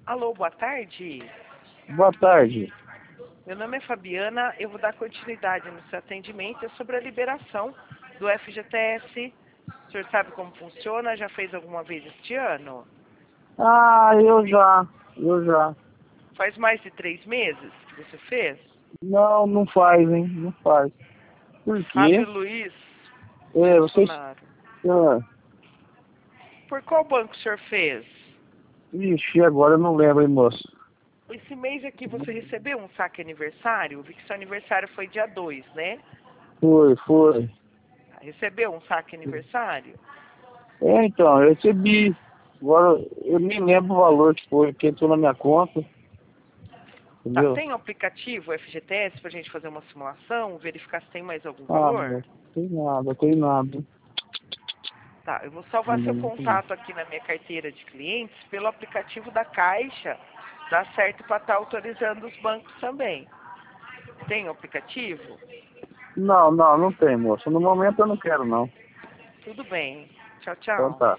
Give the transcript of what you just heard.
Alô, boa tarde. Boa tarde. Meu nome é Fabiana, eu vou dar continuidade no seu atendimento. É sobre a liberação do FGTS. O senhor sabe como funciona? Já fez alguma vez este ano? Ah, eu já. Faz mais de 3 meses que você fez? Não, não faz, hein? Não faz. Por quê? Fábio Luiz Vocês... Bolsonaro. Ah, Por qual banco o senhor fez? ixi, agora eu não lembro, hein, moço? Esse mês aqui você recebeu um saque aniversário? Vi que seu aniversário foi dia 2, né? Foi. Recebeu um saque aniversário? Então, eu recebi. Agora, eu nem lembro o valor que foi, que entrou na minha conta. Tá, Entendeu? tem um aplicativo FGTS pra gente fazer uma simulação, verificar se tem mais algum Ah, valor? moço, tem nada. Tá, eu vou salvar seu Não tem. contato aqui na minha carteira de clientes pelo aplicativo da Caixa. Dá certo para estar autorizando os bancos também. Tem o aplicativo? Não tem, moço. No momento eu não quero, não. Tudo bem. Tchau, Então tchau. tá.